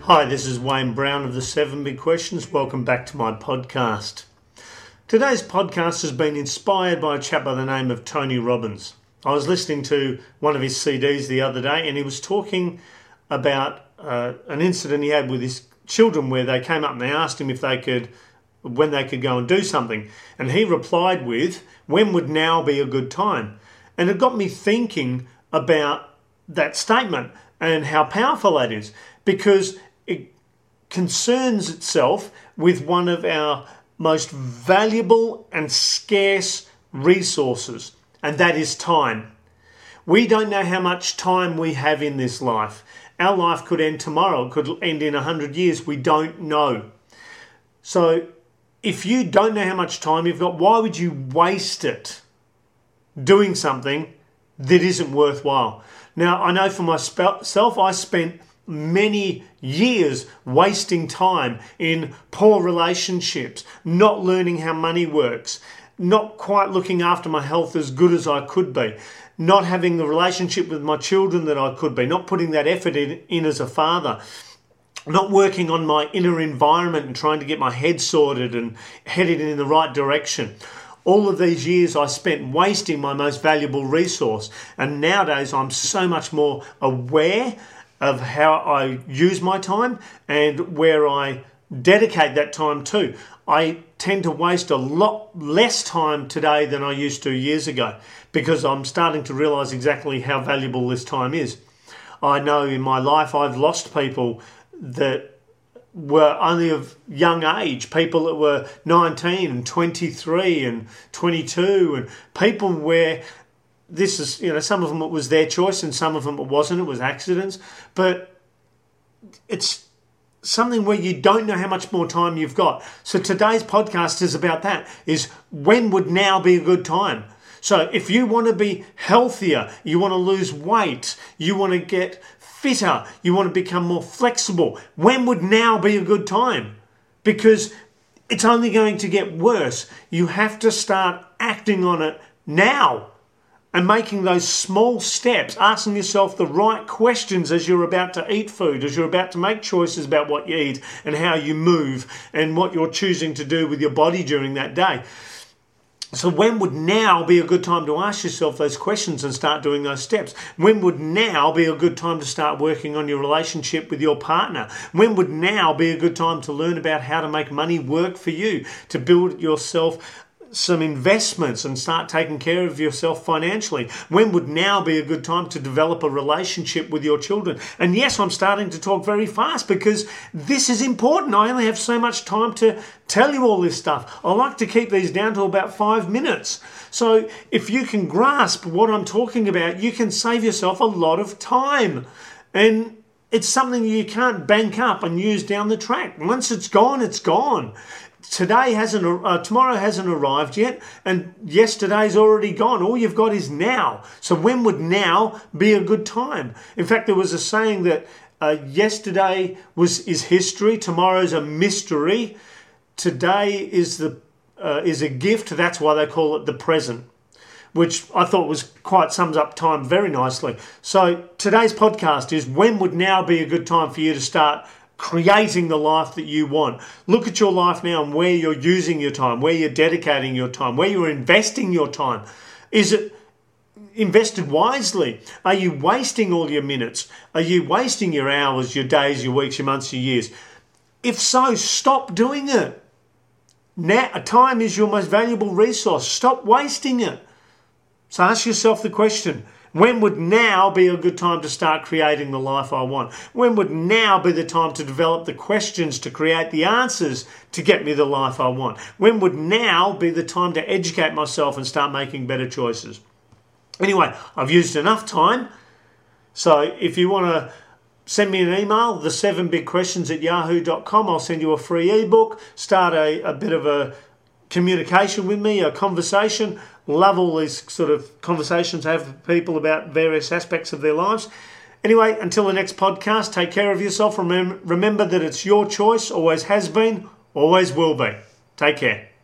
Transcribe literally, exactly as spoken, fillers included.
Hi, this is Wayne Brown of the Seven Big Questions. Welcome back to my podcast. Today's podcast has been inspired by a chap by the name of Tony Robbins. I was listening to one of his C Ds the other day and he was talking about uh, an incident he had with his children where they came up and they asked him if they could, when they could go and do something. And he replied with, when would now be a good time? And it got me thinking about that statement and how powerful that is, because it concerns itself with one of our most valuable and scarce resources, and that is time. We don't know how much time we have in this life. Our life could end tomorrow, it could end in a hundred years. We don't know. So if you don't know how much time you've got, why would you waste it doing something that isn't worthwhile? Now, I know for myself, I spent many years wasting time in poor relationships, not learning how money works, not quite looking after my health as good as I could be, not having the relationship with my children that I could be, not putting that effort in, in as a father, not working on my inner environment and trying to get my head sorted and headed in the right direction. All of these years I spent wasting my most valuable resource, and nowadays I'm so much more aware of how I use my time and where I dedicate that time to. I tend to waste a lot less time today than I used to years ago because I'm starting to realise exactly how valuable this time is. I know in my life I've lost people that were only of young age, people that were nineteen and twenty-three and twenty-two, and people where this is, you know, some of them it was their choice and some of them it wasn't, it was accidents. But it's something where you don't know how much more time you've got. So today's podcast is about that, is when would now be a good time? So if you want to be healthier, you want to lose weight, you want to get fitter, you want to become more flexible, when would now be a good time? Because it's only going to get worse. You have to start acting on it now. And making those small steps, asking yourself the right questions as you're about to eat food, as you're about to make choices about what you eat and how you move and what you're choosing to do with your body during that day. So when would now be a good time to ask yourself those questions and start doing those steps? When would now be a good time to start working on your relationship with your partner? When would now be a good time to learn about how to make money work for you, to build yourself some investments and start taking care of yourself financially? When would now be a good time to develop a relationship with your children? And yes, I'm starting to talk very fast because this is important. I only have so much time to tell you all this stuff. I like to keep these down to about five minutes. So if you can grasp what I'm talking about, you can save yourself a lot of time. And it's something you can't bank up and use down the track. Once it's gone, it's gone. Today hasn't, uh, tomorrow hasn't arrived yet, and yesterday's already gone. All you've got is now. So when would now be a good time? In fact, there was a saying that uh, yesterday was is history, tomorrow's a mystery, today is the uh, is a gift. That's why they call it the present, which I thought was quite sums up time very nicely. So today's podcast is when would now be a good time for you to start creating the life that you want. Look at your life now and where you're using your time, where you're dedicating your time, where you're investing your time. Is it invested wisely? Are you wasting all your minutes? Are you wasting your hours, your days, your weeks, your months, your years? If so, stop doing it. Now, time is your most valuable resource. Stop wasting it. So ask yourself the question, when would now be a good time to start creating the life I want? When would now be the time to develop the questions to create the answers to get me the life I want? When would now be the time to educate myself and start making better choices? Anyway, I've used enough time. So if you want to send me an email, the seven big questions at yahoo dot com, I'll send you a free ebook, start a, a bit of a communication with me, a conversation. Love all these sort of conversations I have with people about various aspects of their lives. Anyway, until the next podcast, take care of yourself. Remember, remember that it's your choice, always has been, always will be. Take care.